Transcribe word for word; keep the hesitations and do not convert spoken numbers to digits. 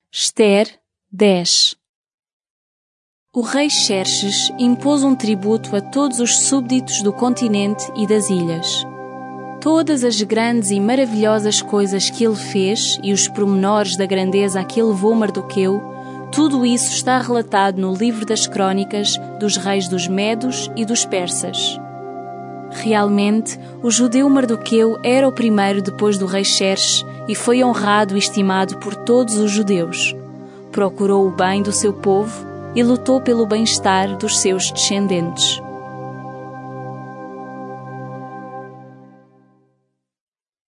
Ester dez. O rei Xerxes impôs um tributo a todos os súbditos do continente e das ilhas. Todas as grandes e maravilhosas coisas que ele fez e os pormenores da grandeza a que levou Mardoqueu, tudo isso está relatado no livro das crônicas dos reis dos Medos e dos Persas. Realmente, o judeu Mardoqueu era o primeiro depois do rei Xerxes e foi honrado e estimado por todos os judeus. Procurou o bem do seu povo e lutou pelo bem-estar dos seus descendentes.